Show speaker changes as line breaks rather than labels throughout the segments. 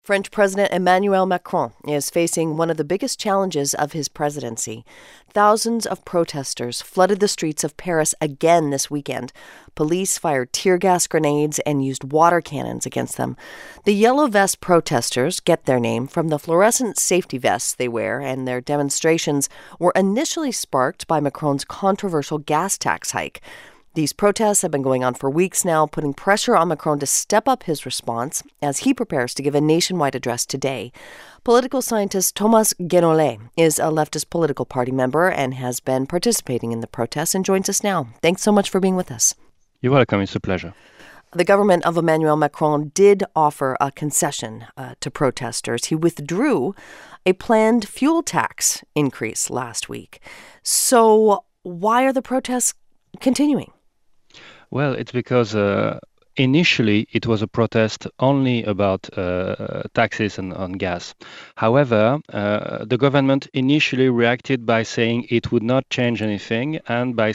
French President Emmanuel Macron is facing one of the biggest challenges of his presidency. Thousands of protesters flooded the streets of Paris again this weekend. Police fired tear gas grenades and used water cannons against them. The Yellow Vest protesters get their name from the fluorescent safety vests they wear, and their demonstrations were initially sparked by Macron's controversial gas tax hike. These protests have been going on for weeks now, putting pressure on Macron to step up his response as he prepares to give a nationwide address today. Political scientist Thomas Guénolé is a leftist political party member and has been participating in the protests and joins us now. Thanks so much for being with us.
You're welcome. It's a pleasure.
The government of Emmanuel Macron did offer a concession to protesters. He withdrew a planned fuel tax increase last week. So why are the protests continuing?
Well, it's because initially it was a protest only about taxes on gas. However, the government initially reacted by saying it would not change anything and by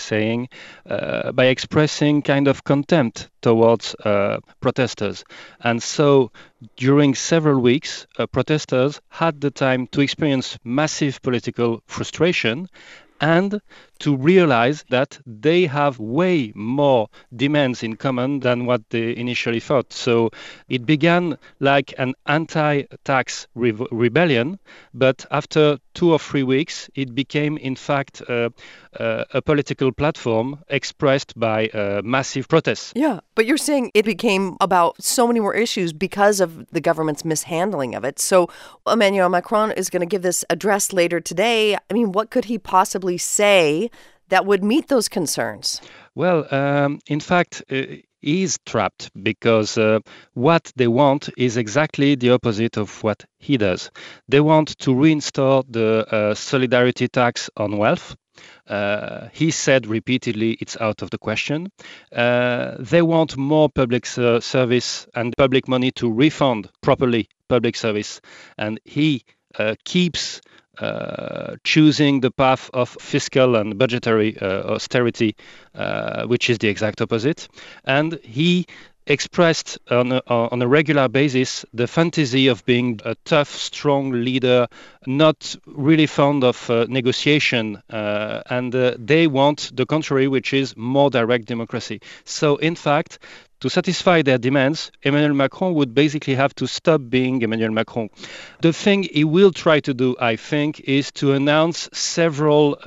expressing kind of contempt towards protesters. And so during several weeks, protesters had the time to experience massive political frustration and to realize that they have way more demands in common than what they initially thought. So it began like an anti-tax rebellion, but after 2 or 3 weeks, it became, in fact, a political platform expressed by massive protests.
Yeah, but you're saying it became about so many more issues because of the government's mishandling of it. So Emmanuel Macron is going to give this address later today. I mean, what could he possibly say that would meet those concerns?
Well, in fact, he's trapped because what they want is exactly the opposite of what he does. They want to reinstall the solidarity tax on wealth. He said repeatedly it's out of the question. They want more public service and public money to refund properly public service. And he keeps choosing the path of fiscal and budgetary austerity, which is the exact opposite. And he expressed on a regular basis the fantasy of being a tough, strong leader, not really fond of negotiation, and they want the contrary, which is more direct democracy. So, in fact, to satisfy their demands, Emmanuel Macron would basically have to stop being Emmanuel Macron. The thing he will try to do, I think, is to announce several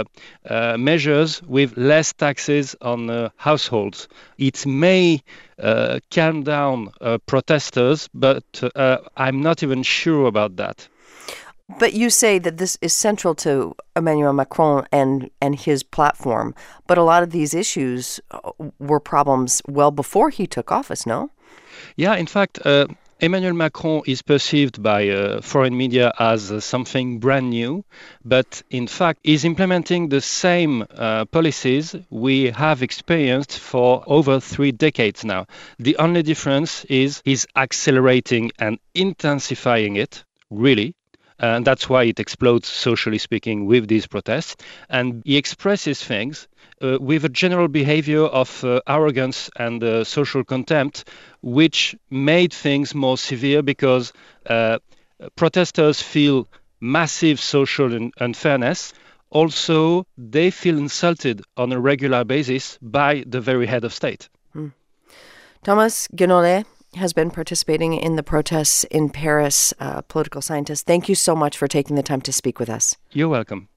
measures with less taxes on households. It may calm down protesters, but I'm not even sure about that.
But you say that this is central to Emmanuel Macron and his platform. But a lot of these issues were problems well before he took office, no?
Yeah, in fact, Emmanuel Macron is perceived by foreign media as something brand new. But in fact, he's implementing the same policies we have experienced for over 3 decades now. The only difference is he's accelerating and intensifying it, really. And that's why it explodes, socially speaking, with these protests. And he expresses things with a general behavior of arrogance and social contempt, which made things more severe because protesters feel massive social unfairness. Also, they feel insulted on a regular basis by the very head of state.
Thomas Guénolé has been participating in the protests in Paris, political scientist. Thank you so much for taking the time to speak with us.
You're welcome.